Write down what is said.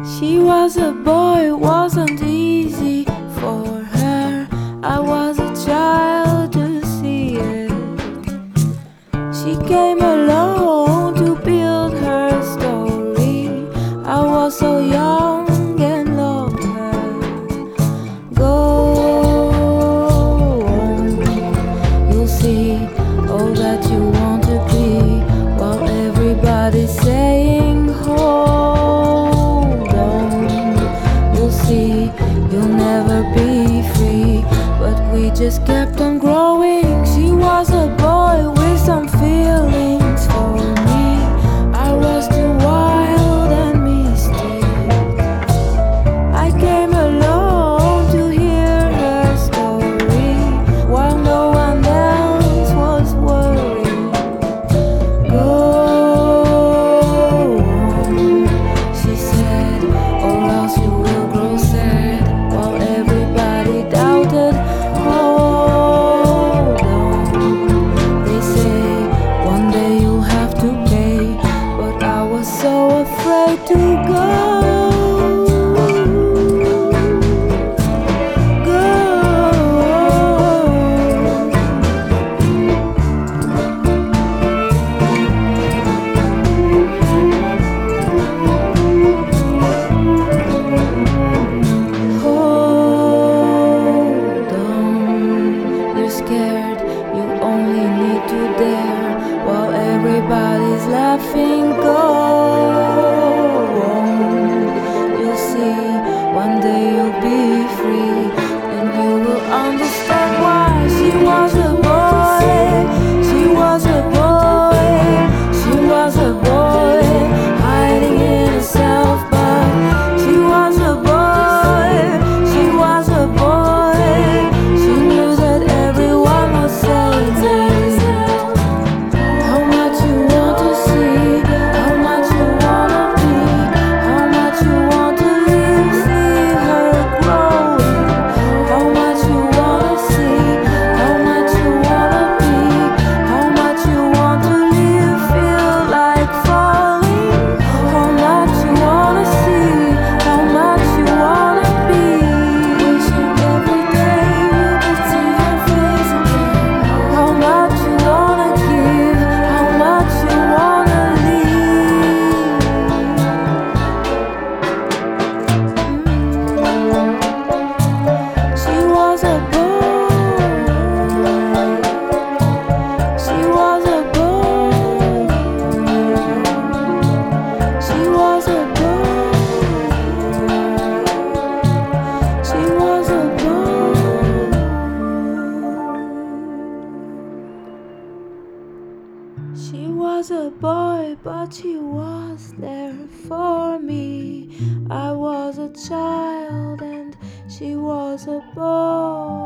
She was a boy, it wasn't easy for her. I was a child to see it. She came alone to build her story. I was so young and loved her. Go on, you'll see all that you want to be, while everybody's saying hold on. You'll see you'll never be free, but we just kept on growing. She was a boy with some feelings for me. I was too wild and mystic. I came alone to hear her story, while no one else was worried. Go on, she said, or else you will grow sad, while everybody doubted. Hold on, they say one day you'll have to pay, but I was so afraid to go. Hold on, you're scared, you only need to dare, while everybody's laughing. Go on, you'll see, one day you'll be free, and you will understand why. She was a boy, she was a boy, she was a boy, hiding in herself, but she was a boy, she was a boy. She knew that everyone was saying how much you want to see, how much you wanna be, how much you want to live. See her growing. How much you wanna see, how much you wanna be, how much you want to live. Feel like falling. How much you wanna see, how much you wanna be. Wishing every day you could see her face again. How much you wanna give, how much you wanna leave. She was a boy, she was a boy, she was a boy, she was a boy. She was a boy, but she was there for me. I was a child and she was a boy.